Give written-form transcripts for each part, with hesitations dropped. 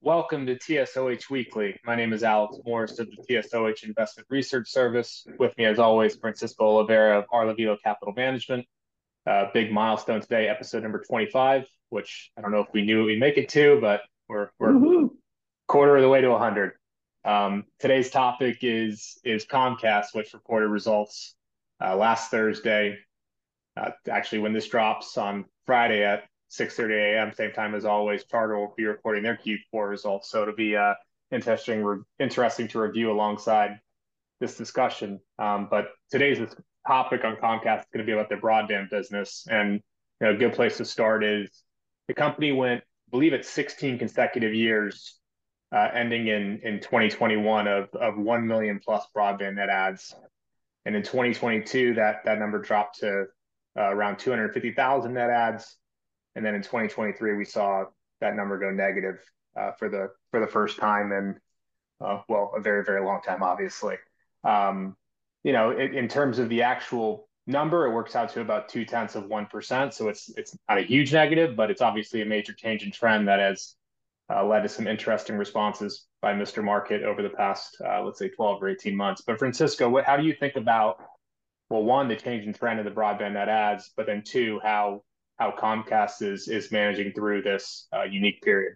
Welcome to TSOH Weekly. My name is Alex Morris of the TSOH Investment Research Service. With me, as always, Francisco Oliveira of Arlavito Capital Management. Big milestone today, episode number 25, which I don't know if we knew we'd make it to, but we're Woohoo! quarter of the way to 100. Today's topic is Comcast, which reported results last Thursday. Actually, when this drops on Friday at 6:30 a.m., same time as always, Charter will be reporting their Q4 results. So it'll be interesting to review alongside this discussion. But today's topic on Comcast is going to be about their broadband business. And a good place to start is the company went, I believe it's 16 consecutive years, ending in 2021 of 1 million plus broadband net adds. And in 2022, that number dropped to around 250,000 net adds. And then in 2023, we saw that number go negative for the first time in a very, very long time, obviously. Um, in terms of the actual number, it works out to about 0.2%. So it's not a huge negative, but it's obviously a major change in trend that has led to some interesting responses by Mr. Market over the past, let's say, 12 or 18 months. But Francisco, how do you think about, well, one, the change in trend of the broadband net adds, but then two, how Comcast is managing through this unique period?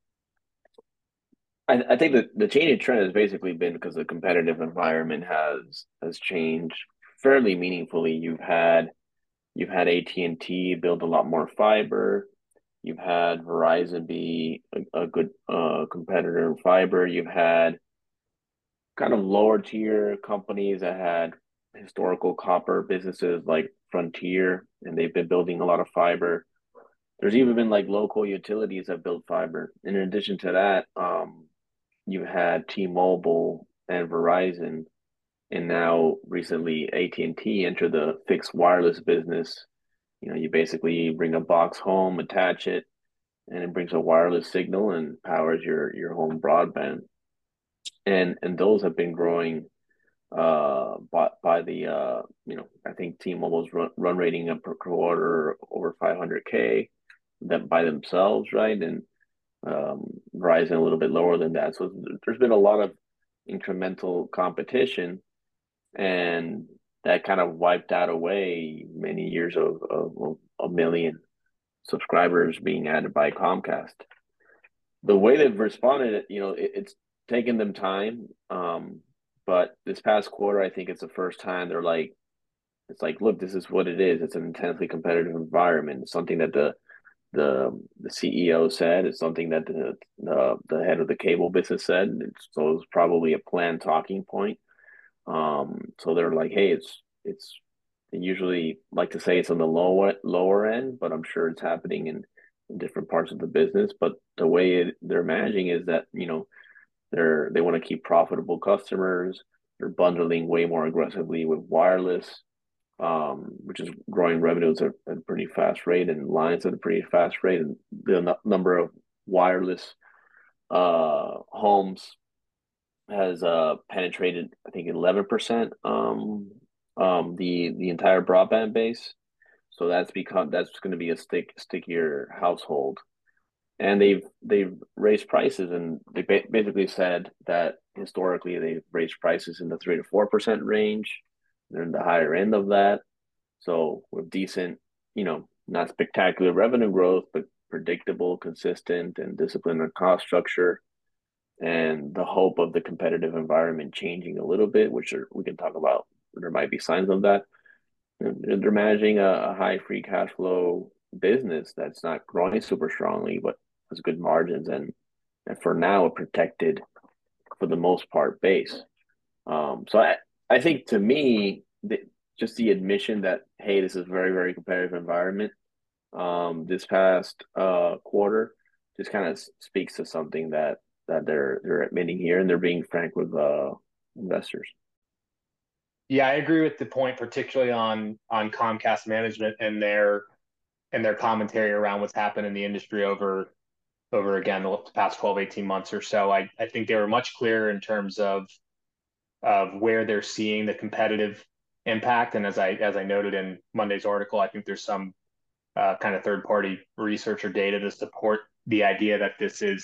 I think that the change in trend has basically been because the competitive environment has changed fairly meaningfully. You've had AT&T build a lot more fiber. You've had Verizon be a good competitor in fiber. You've had kind of lower tier companies that had historical copper businesses like Frontier, and they've been building a lot of fiber. There's even been like local utilities that built fiber. And in addition to that, you had T-Mobile and Verizon, and now recently AT&T enter the fixed wireless business. You basically bring a box home, attach it, and it brings a wireless signal and powers your home broadband. And those have been growing by the I think T-Mobile's run rating up per quarter over 500K that by themselves, right? And Verizon a little bit lower than that. So there's been a lot of incremental competition, and that kind of wiped out away many years of a million subscribers being added by Comcast. The way they've responded, it's taken them time. But this past quarter, I think it's the first time they're like, it's like, look, this is what it is. It's an intensely competitive environment. It's something that the CEO said. It's something that the head of the cable business said. So it's probably a planned talking point. So they're like, hey, it's they usually like to say it's on the lower end, but I'm sure it's happening in different parts of the business. But the way they're managing is that they want to keep profitable customers. They're bundling way more aggressively with wireless, which is growing revenues at a pretty fast rate and lines at a pretty fast rate. And the number of wireless homes has penetrated, I think, 11% the entire broadband base. So that's going to be a stickier household. And they've raised prices, and they basically said that historically they've raised prices in the 3 to 4% range. They're in the higher end of that. So with decent, not spectacular revenue growth, but predictable, consistent, and disciplined on cost structure, and the hope of the competitive environment changing a little bit, we can talk about. There might be signs of that. They're managing a high free cash flow business that's not growing super strongly, but has good margins and for now a protected, for the most part, base. So I think to me, just the admission that, hey, this is a very, very competitive environment this past quarter just kind of speaks to something that they're admitting here, and they're being frank with investors. Yeah, I agree with the point, particularly on Comcast management and their commentary around what's happened in the industry over again the past 12, 18 months or so. I think they were much clearer in terms of where they're seeing the competitive impact. And as I noted in Monday's article, I think there's some kind of third party research or data to support the idea that this is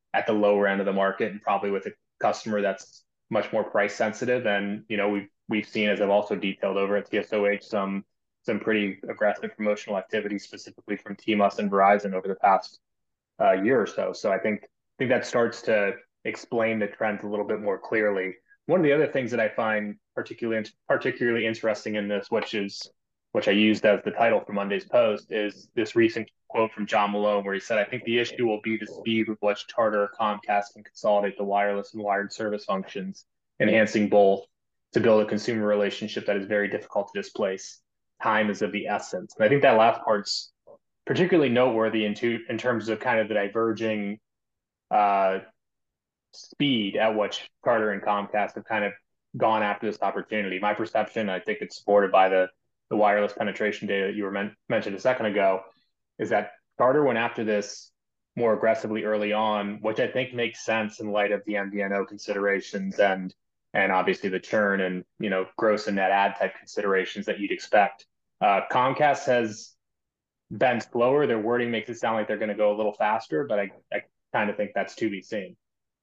at the lower end of the market and probably with a customer that's much more price sensitive. And we've seen, as I've also detailed over at TSOH, some pretty aggressive promotional activity specifically from T-Mobile and Verizon over the past year or so. So I think that starts to explain the trends a little bit more clearly. One of the other things that I find particularly interesting in this, which I used as the title for Monday's post, is this recent quote from John Malone where he said, "I think the issue will be the speed with which Charter or Comcast can consolidate the wireless and wired service functions, enhancing both to build a consumer relationship that is very difficult to displace. Time is of the essence." And I think that last part's particularly noteworthy in terms of kind of the diverging uh, speed at which Charter and Comcast have kind of gone after this opportunity. My perception, I think it's supported by the wireless penetration data that you were mentioned a second ago, is that Charter went after this more aggressively early on, which I think makes sense in light of the MVNO considerations and obviously the churn and gross and net ad type considerations that you'd expect. Comcast has been slower. Their wording makes it sound like they're going to go a little faster, but I kind of think that's to be seen.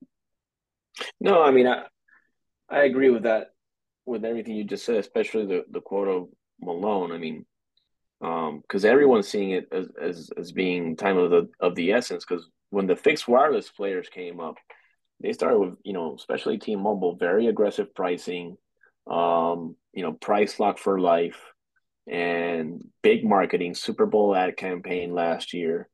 No, I mean, I agree with that, with everything you just said, especially the quote of Malone. I mean, because everyone's seeing it as being time of the essence. Because when the fixed wireless players came up, they started with, especially T-Mobile, very aggressive pricing, price lock for life, and big marketing, Super Bowl ad campaign last year.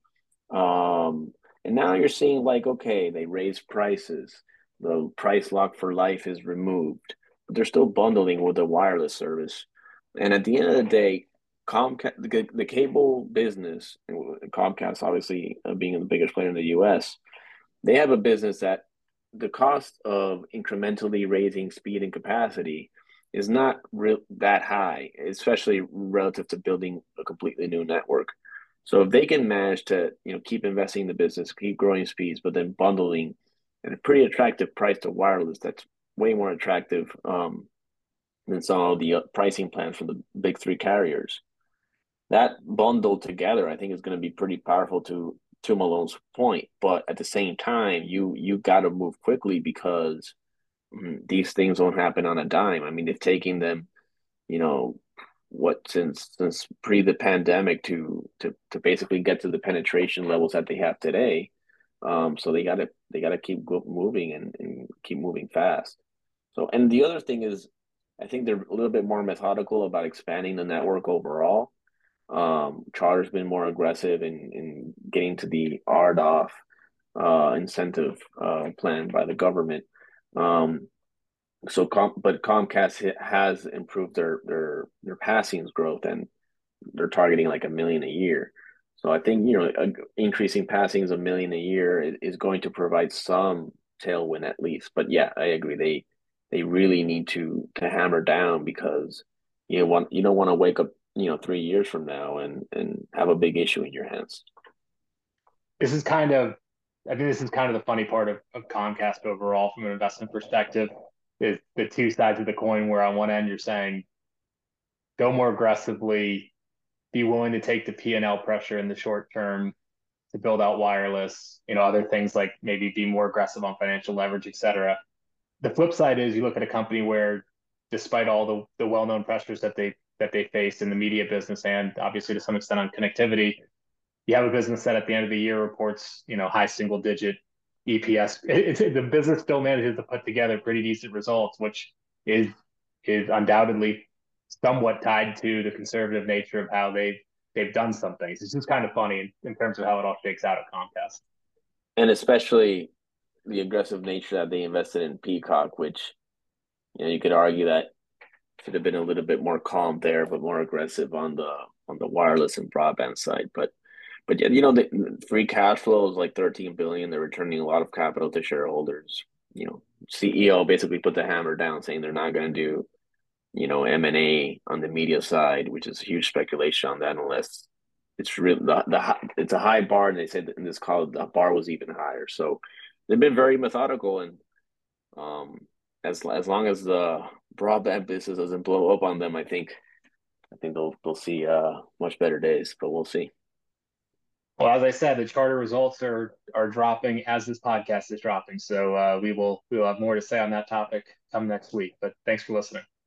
And now you're seeing like, okay, they raised prices. The price lock for life is removed, but they're still bundling with the wireless service. And at the end of the day, Comcast, the cable business, Comcast obviously being the biggest player in the U.S., they have a business that the cost of incrementally raising speed and capacity is not that high, especially relative to building a completely new network. So if they can manage to, keep investing in the business, keep growing speeds, but then bundling at a pretty attractive price to wireless, that's way more attractive than some of the pricing plans for the big three carriers. That bundled together, I think, is going to be pretty powerful to Malone's point. But at the same time, you got to move quickly because these things don't happen on a dime. I mean, they've taken them, you know, since pre the pandemic to basically get to the penetration levels that they have today. So they gotta keep moving and keep moving fast. So, and the other thing is, I think they're a little bit more methodical about expanding the network overall. Charter's been more aggressive in getting to the RDOF incentive plan by the government. Um, but Comcast has improved their passings growth, and they're targeting like 1 million a year. So I think increasing passings 1 million a year is going to provide some tailwind at least. But yeah, I agree. They really need to hammer down because you don't want to wake up 3 years from now and have a big issue in your hands. This is kind of, I think this is kind of the funny part of Comcast overall from an investment perspective is the two sides of the coin where on one end you're saying go more aggressively, be willing to take the P&L pressure in the short term to build out wireless, other things like maybe be more aggressive on financial leverage, et cetera. The flip side is you look at a company where despite all the well-known pressures that they face in the media business and obviously to some extent on connectivity, you have a business that at the end of the year reports, high single digit EPS. The business still manages to put together pretty decent results, which is is undoubtedly somewhat tied to the conservative nature of how they've done some things. It's just kind of funny in terms of how it all shakes out at Comcast. And especially the aggressive nature that they invested in Peacock, which you could argue that should have been a little bit more calm there, but more aggressive on the wireless and broadband side. But yeah, the free cash flow is like 13 billion. They're returning a lot of capital to shareholders. CEO basically put the hammer down, saying they're not going to do M&A on the media side, which is huge speculation on that unless it's real. It's a high bar, and they said in this call the bar was even higher. So they've been very methodical, and um, as long as the broadband business doesn't blow up on them, I think they'll see much better days. But we'll see. Well, as I said, the charter results are dropping as this podcast is dropping. So we will have more to say on that topic come next week. But thanks for listening.